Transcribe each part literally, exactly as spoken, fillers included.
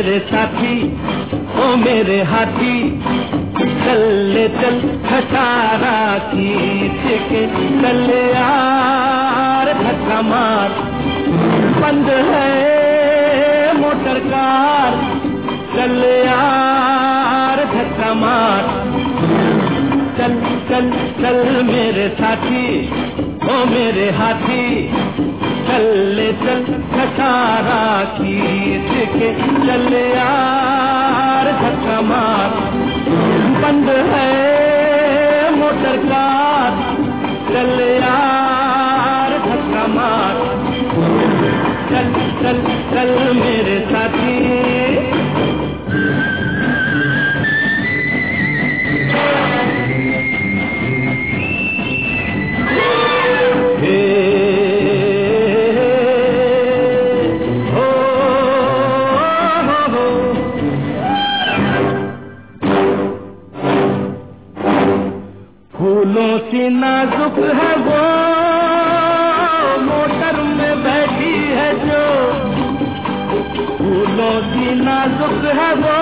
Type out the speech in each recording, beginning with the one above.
मेरे साथी ओ मेरे हाथी, चल ले चल खटारा खींच के, चल यार धक्का मार, बंद है मोटर कार, चल यार धक्का मार, चल चल चल मेरे साथी ओ मेरे हाथी, चल ले चल खटारा खींच के, चल यार धक्का मार, बंद है मोटर कार, चल यार धक्का मार, चल चल चल मेरे साथी। फूलों सी नाजुक है वो मोटर में बैठी है जो, फूलों सी नाजुक है वो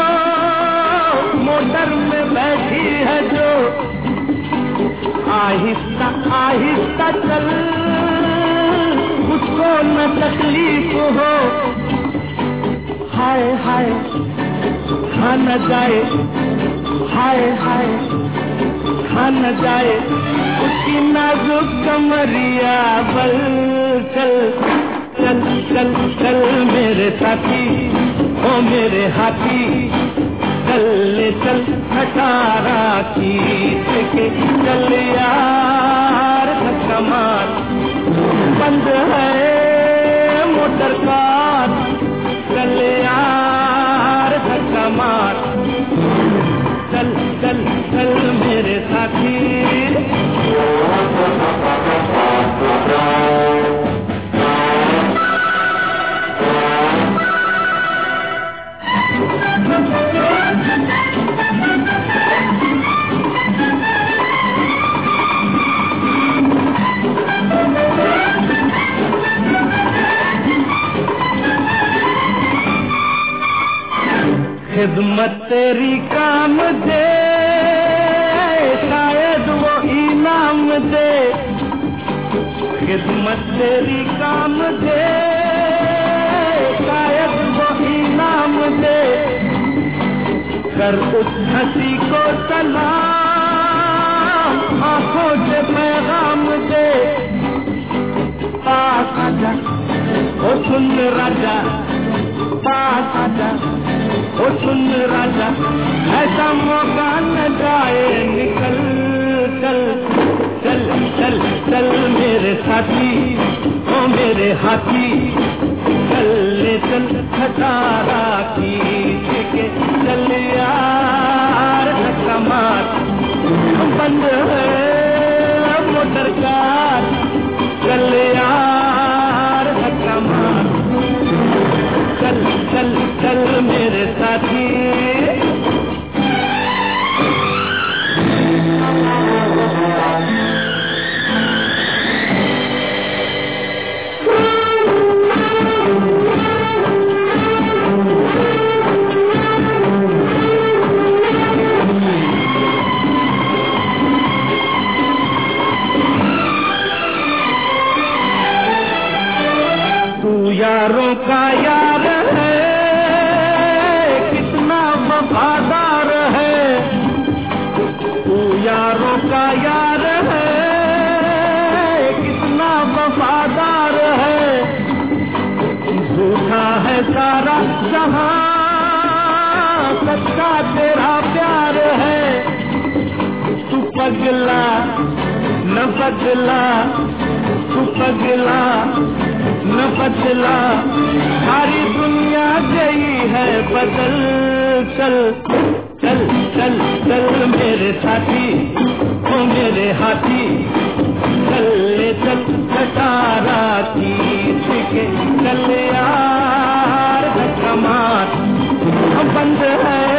मोटर में बैठी है जो, आहिस्ता आहिस्ता चल उसको न तकलीफ हो, हाय हाय खा न जाए, हाय हाय खा न जाए उसकी नाजुक कमरिया बल, चल चल चल चल मेरे साथी ओ मेरे हाथी, चल ले चल खटारा खींच के, चल यार धक्का मार, बंद है मोटर कार, चल यार धक्का मार, चल चल चल मेरे साथी। खिदमत तेरी काम दे, शायद वो इनाम दे, खिदमत तेरी काम दे, शायद वो इनाम दे, कर उस हंसी को सलाम, आंखों से पैगाम दे, पास आजा ओ सुन राजा, पास आजा ओ सुन राजा, ऐसा मौका न जाए निकल, चल चल चल चल मेरे साथी ओ मेरे हाथी, चल ले चल खटारा खींच के, चल यार धक्का मार, बंद है मोटर कार, चल यार धक्का मार, चल चल चल मेरे साथी। तू यारों का यार है, कितना वफादार है, तू यारों का यार है, कितना वफादार है, झूठा है सारा जहां, सच्चा तेरा प्यार है, तू पगला न बदला, तू पगला न बदला, सारी दुनिया गई है बदल, चल चल चल चल मेरे साथी ओ मेरे हाथी, चल ले चल खटारा खींच के, चल यार धक्का मार, बंद है